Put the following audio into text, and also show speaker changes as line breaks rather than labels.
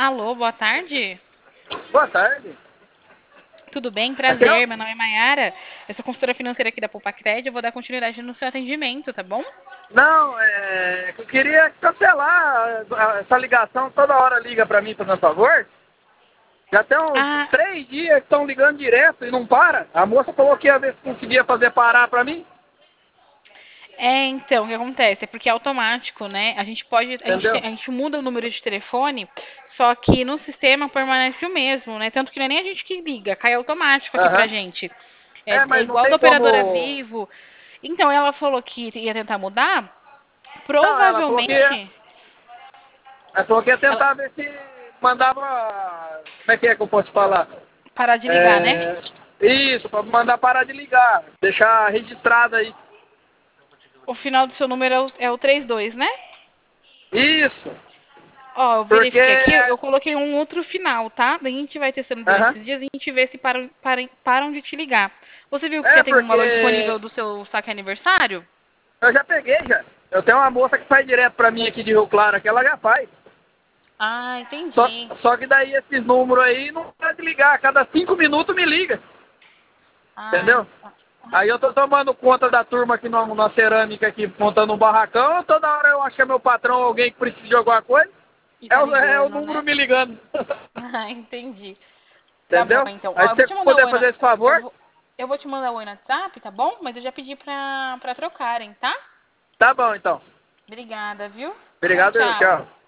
Alô, boa tarde.
Boa tarde.
Tudo bem?
Aqui é,
Prazer. Meu nome é Mayara. Eu sou consultora financeira aqui da Poupa-Cred. Eu vou dar continuidade no seu atendimento, tá bom?
não, eu queria cancelar essa ligação. Toda hora liga pra mim, fazendo favor. Já tem uns
Ah,
3 dias que estão ligando direto e não para. A moça falou que ia ver se conseguia fazer parar pra mim.
então, o que acontece? É porque é automático, né? A gente pode,
Entendeu?
a gente muda o número de telefone, só que no sistema permanece o mesmo, né? Tanto que não é nem a gente que liga, cai automático aqui pra
Aham.
gente. É
Mas não
igual da
tem
operadora
como.
Vivo. Então, ela falou que ia tentar mudar.
Não,
Provavelmente,
ela falou que ia
ela
tentar ver se mandava. Como é que eu posso falar?
parar de ligar, né?
É, isso, pra mandar parar de ligar. Deixar registrado aí.
O final do seu número é o 32, né?
Isso.
Ó, eu
Porque.
verifiquei aqui, eu coloquei um outro final, tá? Daí a gente vai testando durante
Aham.
esses dias e a gente vê se param de te ligar. Você viu que tem um
Porque
valor disponível do seu saque aniversário?
eu já peguei já. Eu tenho uma moça que faz direto pra mim aqui de Rio Claro, que ela já faz.
Ah,
Só,
entendi.
só que daí esses números aí não pode ligar. A cada 5 minutos me liga.
Ah,
Entendeu? Aí eu tô tomando conta da turma aqui na cerâmica aqui, montando um barracão. Toda hora eu acho que é meu patrão, alguém que precisa de alguma coisa.
e
É
tá
o
ligando,
número
né?
me ligando.
Ah, entendi. Tá bom,
Entendeu?
então.
Aí
Ó,
se
eu vou
você
te mandar o
puder
oi na,
fazer esse favor,
eu vou te mandar o oi no WhatsApp, tá bom? Mas eu já pedi pra trocarem, tá?
tá bom então.
Obrigada, viu? Tchau,
Obrigado,
tchau.
tchau.